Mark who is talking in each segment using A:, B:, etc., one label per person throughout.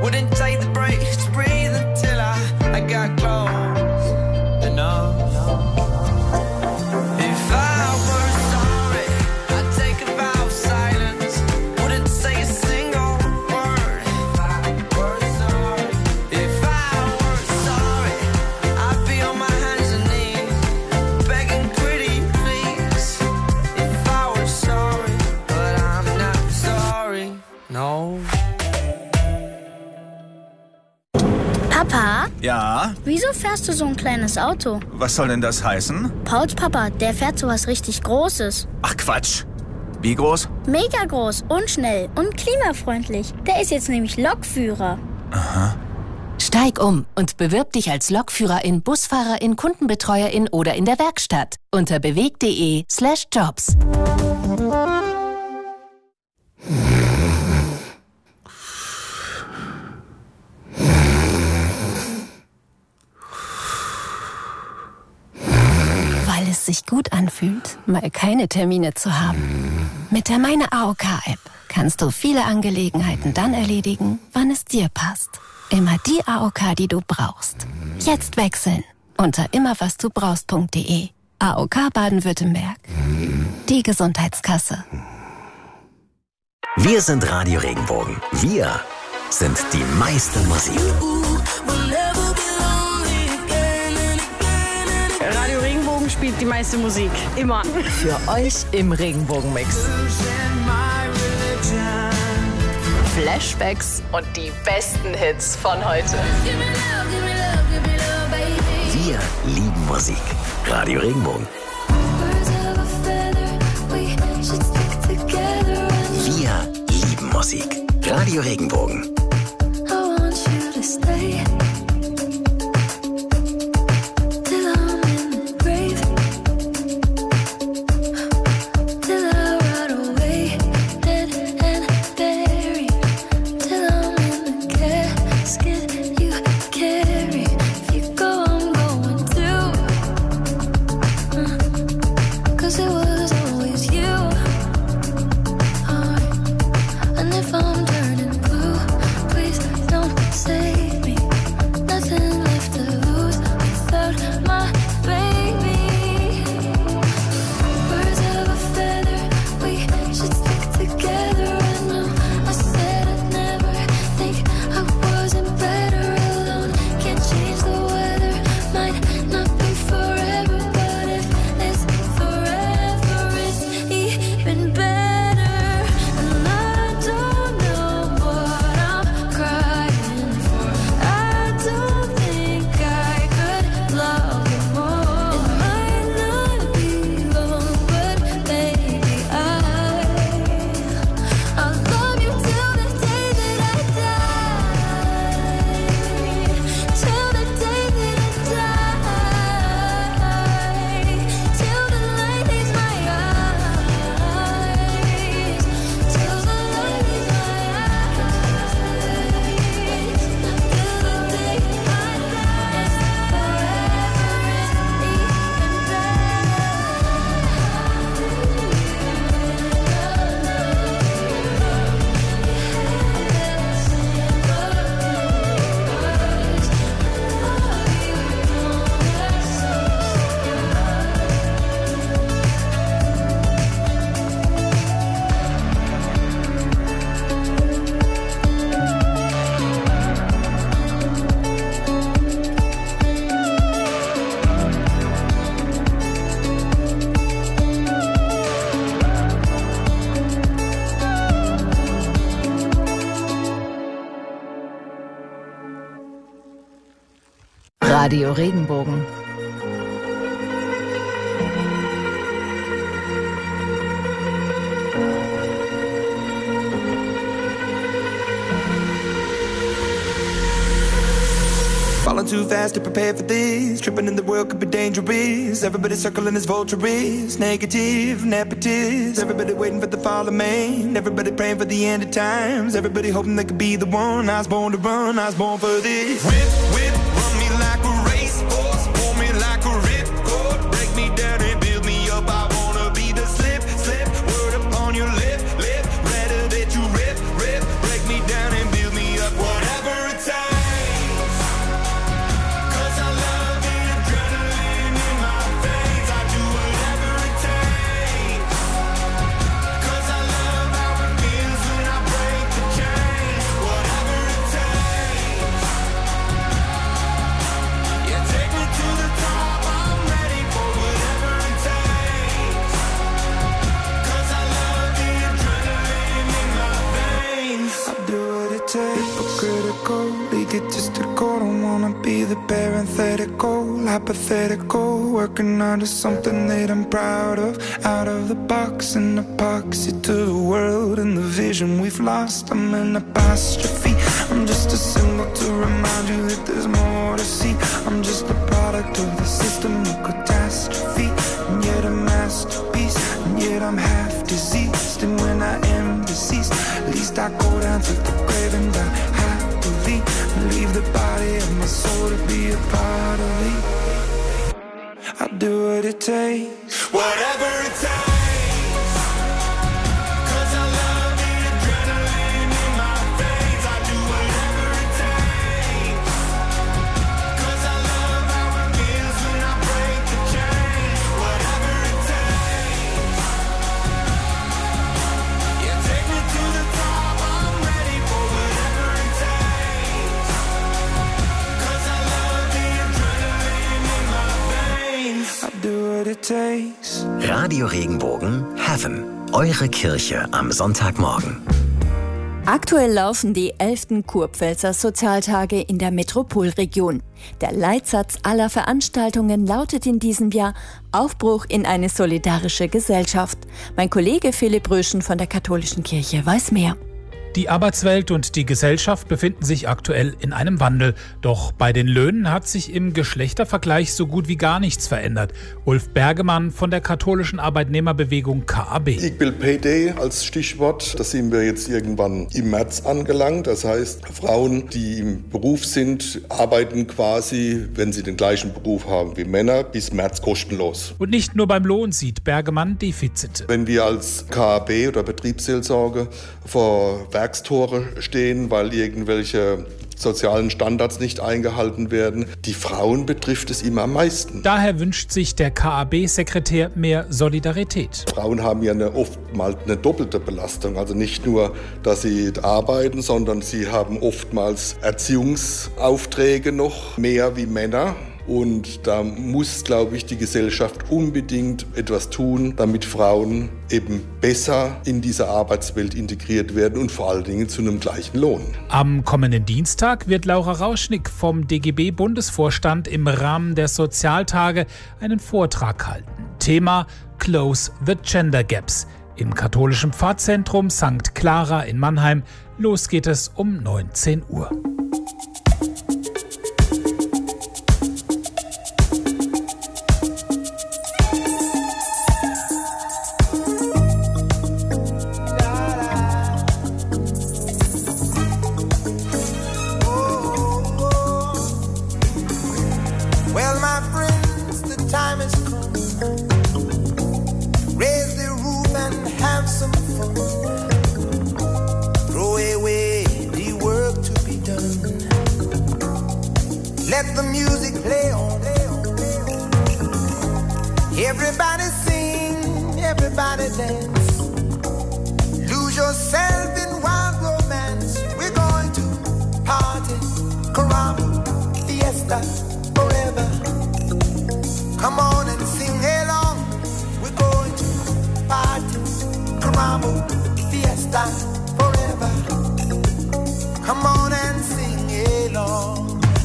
A: Wouldn't take the break to breathe until I got close enough. If I were sorry, I'd take a vow of silence. Wouldn't say a single word. If I were sorry, I'd be on my hands and knees, begging pretty please. If I were sorry, but I'm not sorry, no.
B: Papa?
C: Ja?
B: Wieso fährst du so ein kleines Auto?
C: Was soll denn das heißen?
B: Pauls Papa, der fährt sowas richtig Großes.
C: Ach Quatsch. Wie groß?
B: Mega groß und schnell und klimafreundlich. Der ist jetzt nämlich Lokführer.
C: Aha.
D: Steig um und bewirb dich als Lokführerin, Busfahrerin, Kundenbetreuerin oder in der Werkstatt unter beweg.de/jobs. Weil es sich gut anfühlt, mal keine Termine zu haben. Mit der Meine AOK-App kannst du viele Angelegenheiten dann erledigen, wann es dir passt. Immer die AOK, die du brauchst. Jetzt wechseln unter immerwasdubrauchst.de. AOK Baden-Württemberg. Die Gesundheitskasse.
E: Wir sind Radio Regenbogen. Wir sind die meiste Musik.
F: Radio Regenbogen spielt die meiste Musik. Immer.
D: Für euch im Regenbogenmix. Flashbacks und die besten Hits von heute.
E: Wir lieben Musik. Radio Regenbogen. Wir lieben Musik. Radio Regenbogen.
D: Radio Regenbogen.
A: Falling too fast to prepare for this. Tripping in the world could be dangerous. Everybody circling as vultures. Negative, nepotist. Everybody waiting for the fall of man. Everybody praying for the end of times. Everybody hoping they could be the one. I was born to run, I was born for this. Whip, whip, run me like a racehorse. Pull me like a ripcord. Break me down and build me up. I wanna be the slip, slip. Word upon your lip, lip. Rather that you rip, rip. Break me down and build me up. Whatever hypocritical, egotistical. Don't wanna be the parenthetical, hypothetical, working under something that I'm proud of. Out of the box, an epoxy to the world and the vision we've lost. I'm an apostrophe. I'm just a symbol to remind you that there's more to see. I'm just a product of the system of catastrophe, and yet a masterpiece, and yet I'm half diseased. And when I am deceased, at least I go down to the grave and die happily, and leave the body of my soul to be a part of me. I'll do what it takes, whatever it takes.
E: Radio Regenbogen Heaven, eure Kirche am Sonntagmorgen.
G: Aktuell laufen die 11. Kurpfälzer Sozialtage in der Metropolregion. Der Leitsatz aller Veranstaltungen lautet in diesem Jahr Aufbruch in eine solidarische Gesellschaft. Mein Kollege Philipp Röschen von der Katholischen Kirche weiß mehr.
H: Die Arbeitswelt und die Gesellschaft befinden sich aktuell in einem Wandel. Doch bei den Löhnen hat sich im Geschlechtervergleich so gut wie gar nichts verändert. Ulf Bergemann von der katholischen Arbeitnehmerbewegung KAB.
I: Equal Pay Day als Stichwort, das sind wir jetzt irgendwann im März angelangt. Das heißt, Frauen, die im Beruf sind, arbeiten quasi, wenn sie den gleichen Beruf haben wie Männer, bis März kostenlos.
H: Und nicht nur beim Lohn sieht Bergemann Defizite.
I: Wenn wir als KAB oder Betriebsseelsorge vor Werkstore stehen, weil irgendwelche sozialen Standards nicht eingehalten werden. Die Frauen betrifft es immer am meisten.
H: Daher wünscht sich der KAB-Sekretär mehr Solidarität.
I: Frauen haben ja oftmals eine doppelte Belastung. Also nicht nur, dass sie arbeiten, sondern sie haben oftmals Erziehungsaufträge noch mehr wie Männer. Und da muss, glaube ich, die Gesellschaft unbedingt etwas tun, damit Frauen eben besser in diese Arbeitswelt integriert werden und vor allen Dingen zu einem gleichen Lohn.
H: Am kommenden Dienstag wird Laura Rauschnick vom DGB-Bundesvorstand im Rahmen der Sozialtage einen Vortrag halten. Thema Close the Gender Gaps im katholischen Pfarrzentrum St. Clara in Mannheim. Los geht es um 19 Uhr.
A: Let the music play on. Everybody sing, everybody dance. Lose yourself in wild romance. We're going to party, caramba, fiesta, forever. Come on and sing along. We're going to party, caramba, fiesta, forever. Come on and sing along.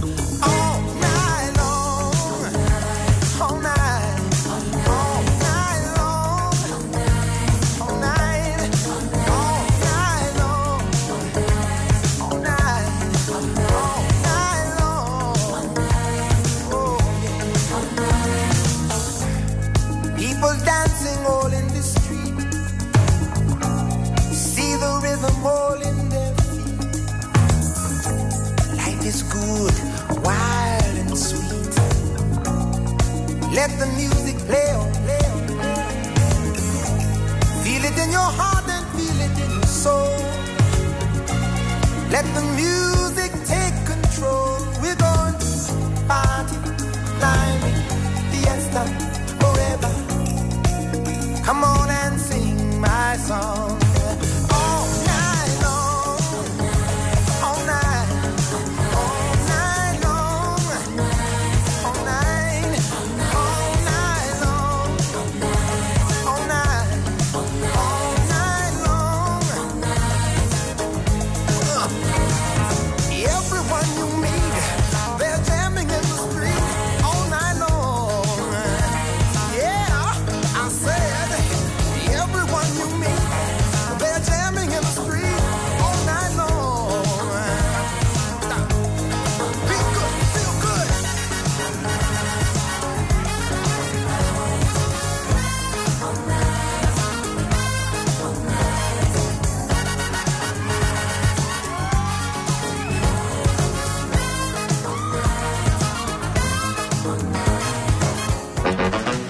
A: All in their feet. Life is good, wild and sweet. Let the music play on, play on, play on. Feel it in your heart and feel it in your soul. Let the music take control. We're going to party, climbing, fiesta, forever. Come on and sing my song.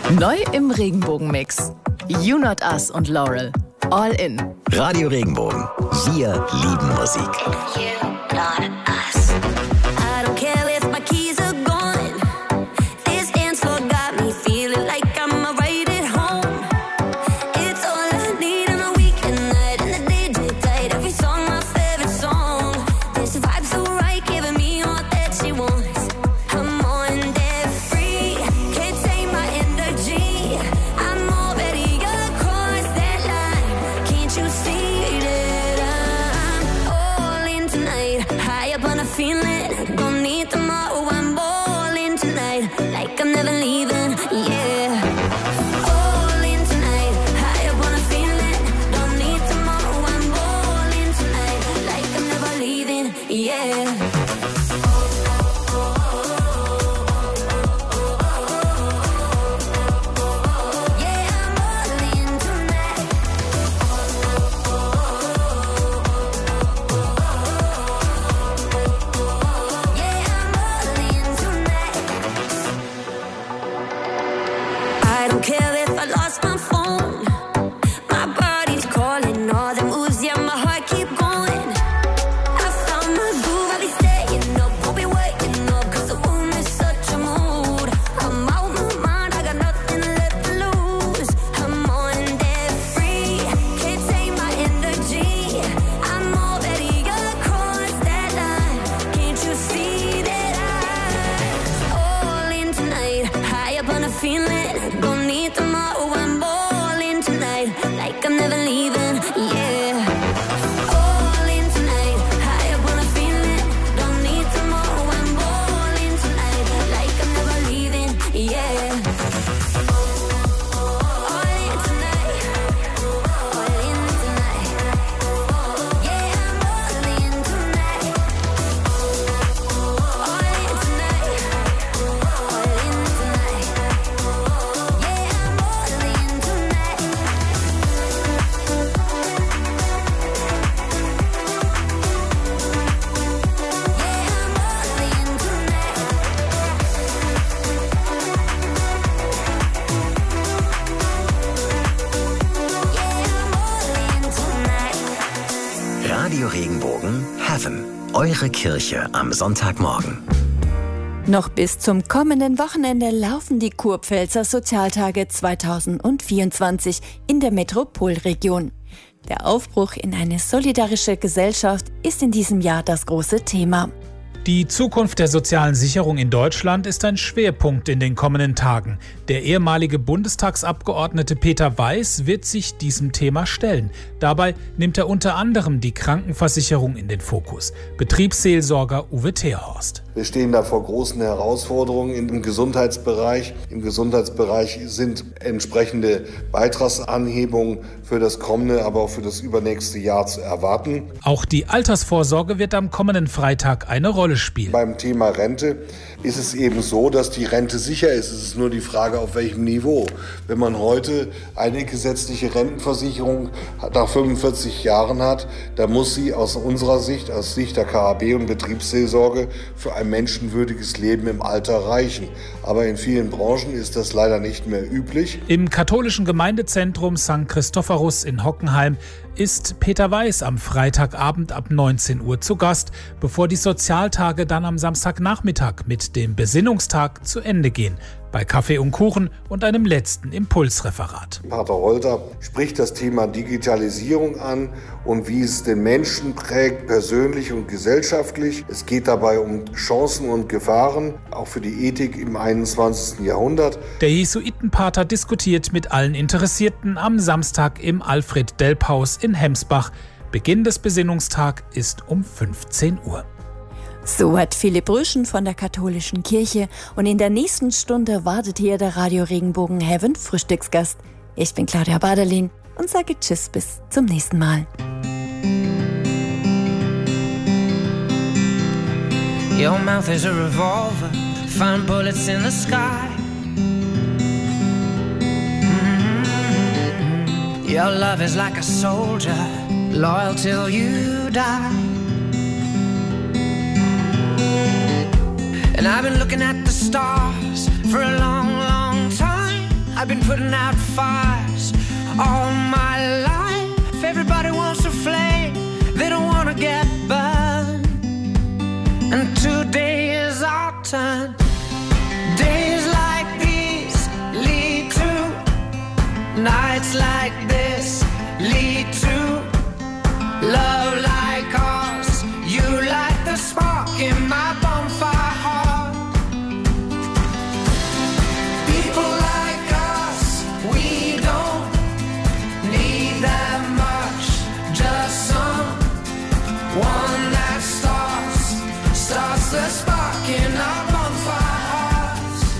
J: Neu im Regenbogenmix. You Not Us und Laurel. All in.
E: Radio Regenbogen. Wir lieben Musik.
K: You Not Us. I don't care if my keys are gone. This dance floor got me feeling like I'm right at home. It's all I need on a weekend night and the DJ tight. Every song my favorite song. This vibe so right, giving me all that she wants. I'm on that free, can't take my energy. I'm already across that line. Can't you see that I'm all in tonight? High up on a feeling, don't need tomorrow. I'm all in tonight, like I'm never leaving. Yeah. All in tonight, high up on a feeling, don't need tomorrow. I'm all in tonight, like I'm never leaving. Yeah. I don't care if I lost my phone. My body's calling, all the moves, yeah, my heart keep going. I found my groove, I'll be staying up, won't be waking up, 'cause the room is such a mood. I'm out my mind, I got nothing left to lose. I'm on that free, can't take my energy. I'm already across that line. Can't you see that I'm all in tonight? High up on a feeling, don't need tomorrow. I'm all in tonight, like I'm never leaving. Yeah. All in tonight, high up on a feeling, don't need tomorrow. I'm all in tonight, like I'm never leaving. Yeah. All in tonight, all in tonight. Yeah, I'm all in tonight. All in tonight, all in tonight. Yeah, I'm all in tonight.
E: Radio Regenbogen Heaven. Eure Kirche am Sonntagmorgen.
G: Noch bis zum kommenden Wochenende laufen die Kurpfälzer Sozialtage 2024 in der Metropolregion. Der Aufbruch in eine solidarische Gesellschaft ist in diesem Jahr das große Thema.
H: Die Zukunft der sozialen Sicherung in Deutschland ist ein Schwerpunkt in den kommenden Tagen. Der ehemalige Bundestagsabgeordnete Peter Weiß wird sich diesem Thema stellen. Dabei nimmt er unter anderem die Krankenversicherung in den Fokus. Betriebsseelsorger Uwe Theorhorst.
I: Wir stehen da vor großen Herausforderungen im Gesundheitsbereich. Im Gesundheitsbereich sind entsprechende Beitragsanhebungen für das kommende, aber auch für das übernächste Jahr zu erwarten.
H: Auch die Altersvorsorge wird am kommenden Freitag eine Rolle spielen.
I: Beim Thema Rente ist es eben so, dass die Rente sicher ist. Es ist nur die Frage, auf welchem Niveau. Wenn man heute eine gesetzliche Rentenversicherung nach 45 Jahren hat, dann muss sie aus unserer Sicht, aus Sicht der KAB und Betriebsseelsorge, für ein menschenwürdiges Leben im Alter reichen. Aber in vielen Branchen ist das leider nicht mehr üblich.
H: Im katholischen Gemeindezentrum St. Christophorus in Hockenheim ist Peter Weiß am Freitagabend ab 19 Uhr zu Gast, bevor die Sozialtage dann am Samstagnachmittag mit dem Besinnungstag zu Ende gehen. Bei Kaffee und Kuchen und einem letzten Impulsreferat.
I: Pater Holter spricht das Thema Digitalisierung an und wie es den Menschen prägt, persönlich und gesellschaftlich. Es geht dabei um Chancen und Gefahren, auch für die Ethik im 21. Jahrhundert.
H: Der Jesuitenpater diskutiert mit allen Interessierten am Samstag im Alfred-Delp-Haus in Hemsbach. Beginn des Besinnungstags ist um 15 Uhr.
G: So hat Philipp Rüschen von der katholischen Kirche und in der nächsten Stunde wartet hier der Radio Regenbogen Heaven Frühstücksgast. Ich bin Claudia Baderlin und sage Tschüss bis zum nächsten Mal.
L: Your mouth is a revolver, find bullets in the sky. Your love is like a soldier, loyal till you die. And I've been looking at the stars for a long, long time. I've been putting out fires all my life. Everybody wants a flame, they don't want to get burned. And today is our turn. Days like these lead to nights like this, lead to love like ours. You light the spark in my bonfire heart. People like us, we don't need that much. Just someone that starts the spark in our bonfire hearts.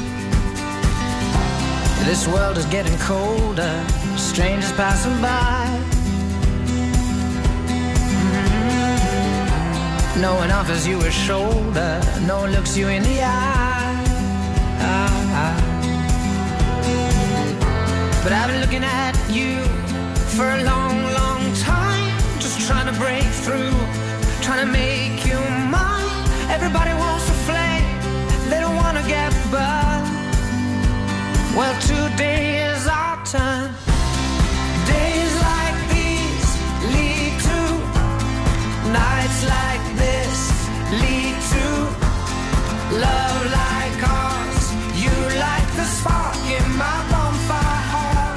L: This world is getting colder, strangers passing by. No one offers you a shoulder, no one looks you in the eye. But I've been looking at you for a long, long time, just trying to break through, trying to make you mine. Everybody wants a flame, they don't want to get burned. Well, today is our turn. Days like these lead to nights like this, lead to love like ours. You light the spark in my bonfire heart.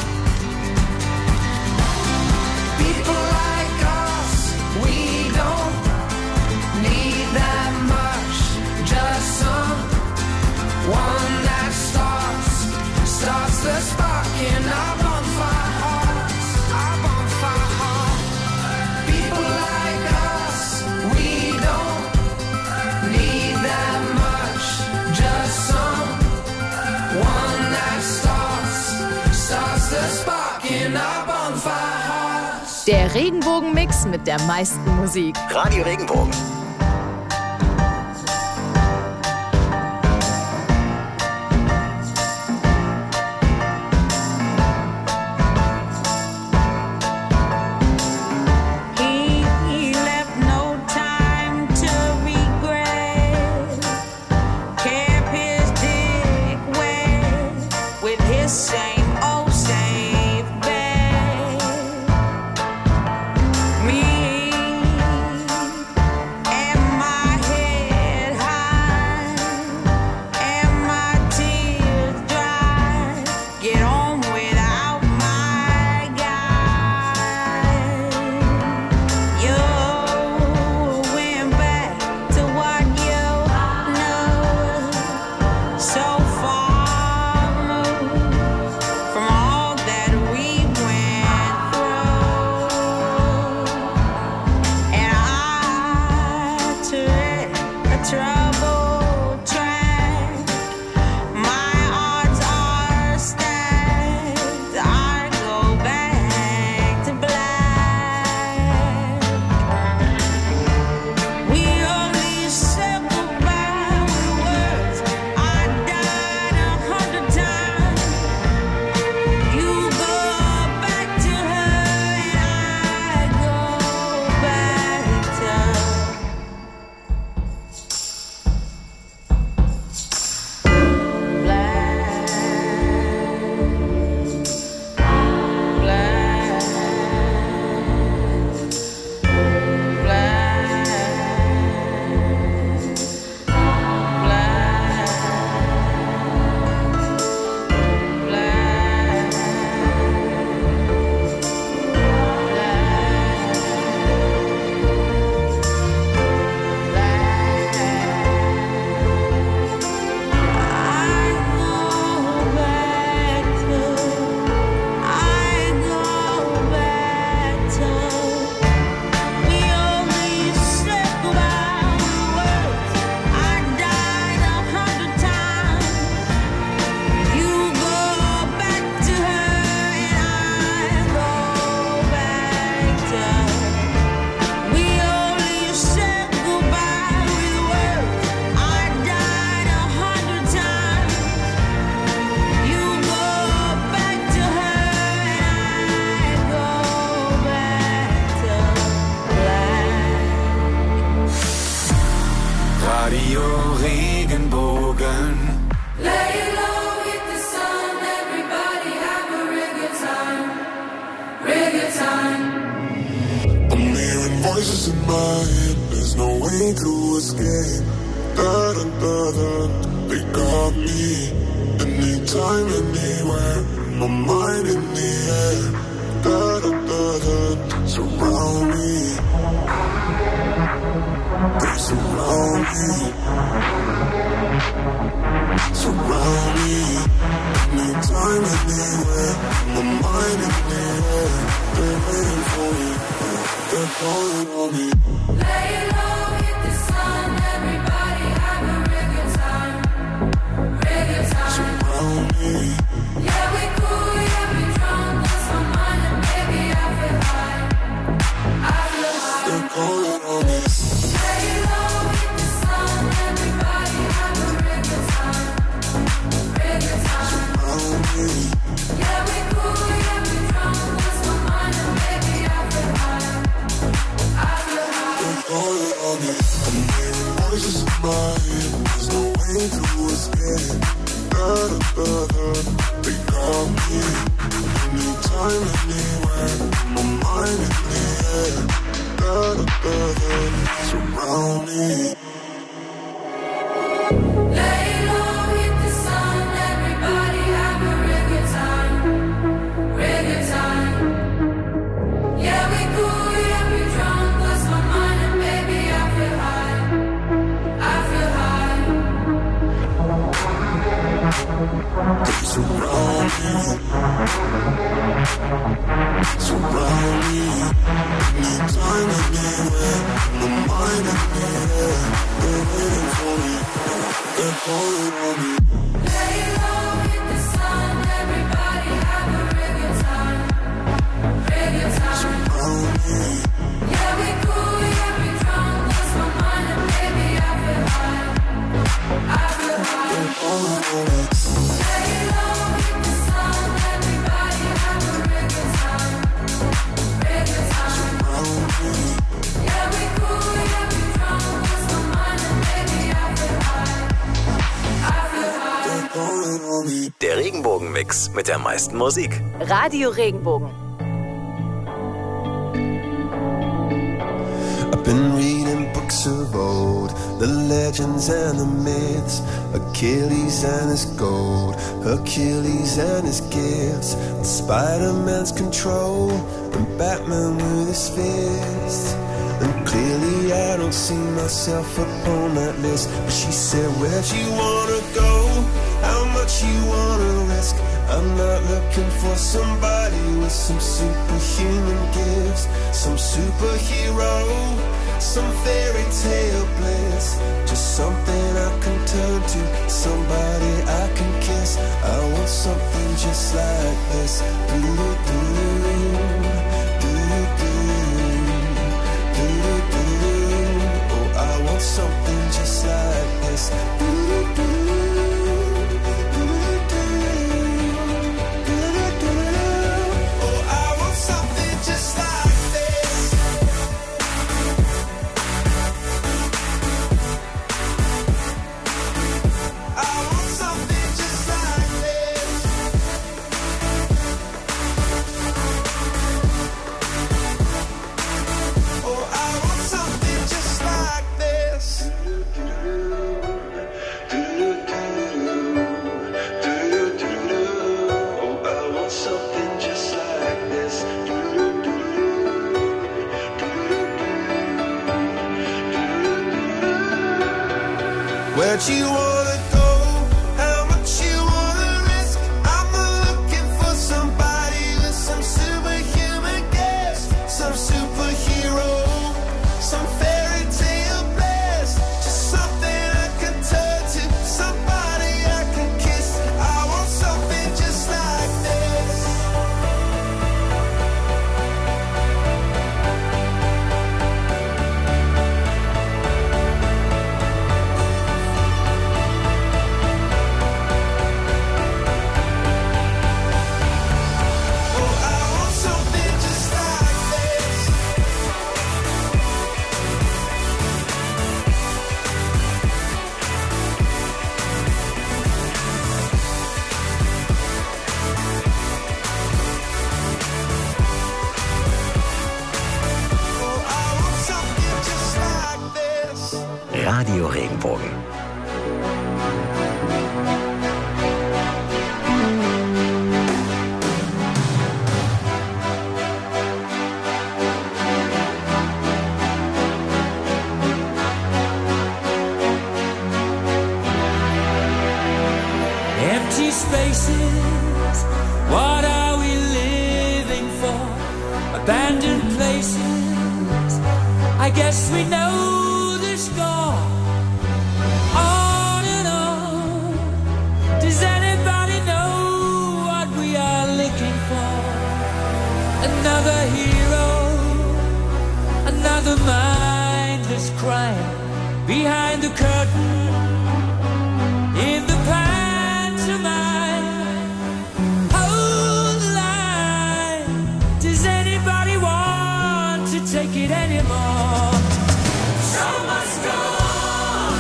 L: People like us, we don't need that much. Just someone that starts the spark in our bonfire hearts. Our bonfire heart. People like us, we don't need that much. Just someone that starts the spark in our bonfire hearts.
J: Der Regenbogen-Mix mit der meisten Musik.
E: Radio Regenbogen.
K: He left no time to regret. Kept his dick wet with his same old safe bet. Me and my head high and my tears dry. Get on without my guy. You went back to what you know. So far removed from all that we went through. And I tread a troubled track. My odds are stacked. I go back to black. We only said goodbye with words. I died 100 times. You go back to her and I go back to
A: Radio Regenbogen.
K: lay low, hit the sun, everybody
M: voices in my head, there's no way to escape. They got me. Anytime, anywhere, my mind in the air. Surround me. They surround me. Surround me. Anytime, anywhere, my mind in the air. They're waiting for me. They're calling on me.
K: Lay low, hit the sun, everybody have a real good time. Real good time.
M: Surround me.
K: Yeah, we cool, yeah, we drunk, lost my mind and baby I feel high. I feel high.
M: They're calling on me.
K: Lay low, hit the sun, everybody have a real good time. Real good time.
M: Surround me.
K: Yeah, we cool, yeah, we drunk, lost my mind and baby I feel high. I feel high.
M: They're calling on me. I'm hearing voices in my head, there's no way to escape. They got me. Anytime, anywhere, my mind in the air. Surround me.
K: Lay low, hit the sun, everybody have a real good time. Real good time. Yeah, we cool, yeah, we drunk, lost my mind and baby I feel high. I feel high.
M: They surround me. Surround me. Anytime, anywhere, my mind in the air. They're waiting for me. They're calling on me.
K: Lay low, hit the sun, everybody have a real good time. Real good time.
M: Surround me.
K: Yeah, we cool, yeah, we drunk, lost my mind and baby I feel high. I feel high.
M: They're calling on me.
K: Lay low, hit the sun, everybody have a real good time. Real good time.
M: Surround me.
K: Yeah, we cool, yeah, we drunk, lost my mind and baby I feel high. I feel high.
M: They're calling on me.
E: Der Regenbogen-Mix mit der meisten Musik.
J: Radio Regenbogen.
N: I've been reading books of old, the legends and the myths, Achilles and his gold, Hercules and his gifts, and Spider-Man's control, and Batman with his fists. And clearly I don't see myself upon that list. But she said, where'd you wanna go? How much you wanna risk? I'm not looking for somebody with some superhuman gifts, some superhero, some fairy tale bliss. Just something I can turn to, somebody I can kiss. I want something just like this. Oh, I want something just like this. Where'd you wanna go? How much you wanna risk? I'm not looking for somebody with some superhuman gifts, some superhero, some fairy tale bliss. Just something I can turn to, somebody I can kiss. I want something just like this.
E: Radio Regenbogen.
O: Empty spaces, what are we living for? Abandoned places, I guess we know the score. On and on, does anybody know what we are looking for? Another hero, another mindless crime behind the curtain, in the take it anymore. Show must go on.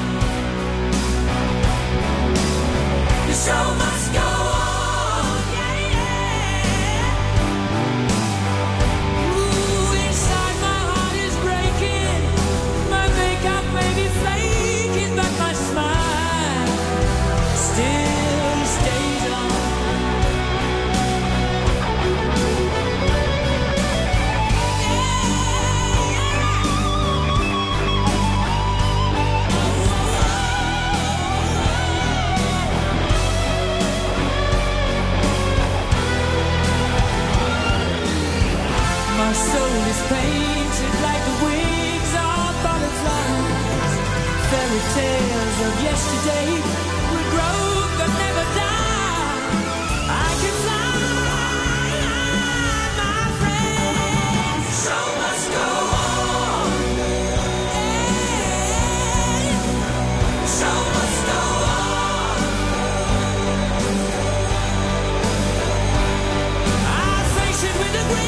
O: The show must go on. Yeah, yeah. Ooh, inside my heart is breaking. My makeup may be faking, but my smile still stays on. My soul is painted like the wings of butterflies. Fairy tales of yesterday will grow but never die. I can fly, my friend. Show must go on. Show must go on. I face it with a grin.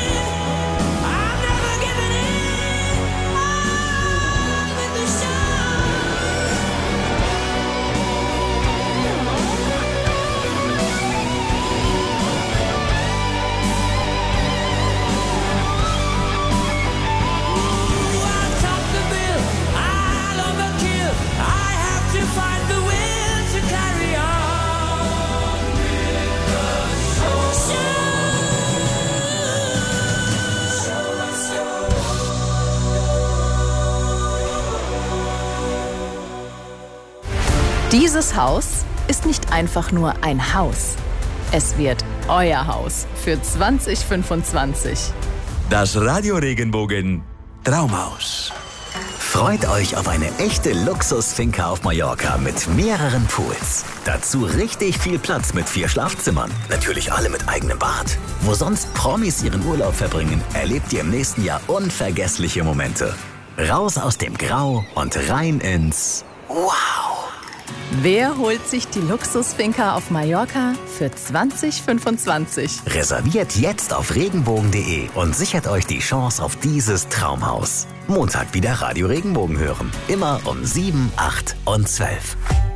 J: Dieses Haus ist nicht einfach nur ein Haus. Es wird euer Haus für 2025.
E: Das Radio Regenbogen Traumhaus. Freut euch auf eine echte Luxus-Finca auf Mallorca mit mehreren Pools. Dazu richtig viel Platz mit 4 Schlafzimmern. Natürlich alle mit eigenem Bad. Wo sonst Promis ihren Urlaub verbringen, erlebt ihr im nächsten Jahr unvergessliche Momente. Raus aus dem Grau und rein ins Wow.
J: Wer holt sich die Luxus-Finca auf Mallorca für 2025?
E: Reserviert jetzt auf regenbogen.de und sichert euch die Chance auf dieses Traumhaus. Montag wieder Radio Regenbogen hören. Immer um 7, 8 und 12.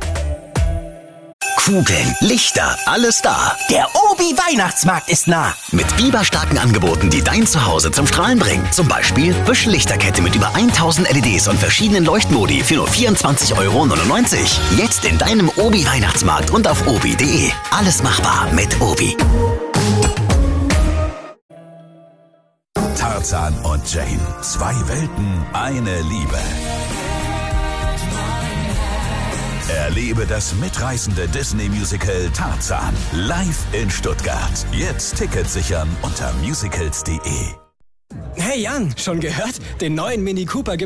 E: Kugeln, Lichter, alles da.
P: Der Obi-Weihnachtsmarkt ist nah.
E: Mit biberstarken Angeboten, die dein Zuhause zum Strahlen bringen. Zum Beispiel Büschellichterkette mit über 1000 LEDs und verschiedenen Leuchtmodi für nur 24,99 €. Jetzt in deinem Obi-Weihnachtsmarkt und auf obi.de. Alles machbar mit Obi.
C: Tarzan und Jane. 2 Welten, eine Liebe. Erlebe das mitreißende Disney-Musical Tarzan live in Stuttgart. Jetzt Tickets sichern unter musicals.de.
P: Hey Jan, schon gehört? Den neuen Mini Cooper gibt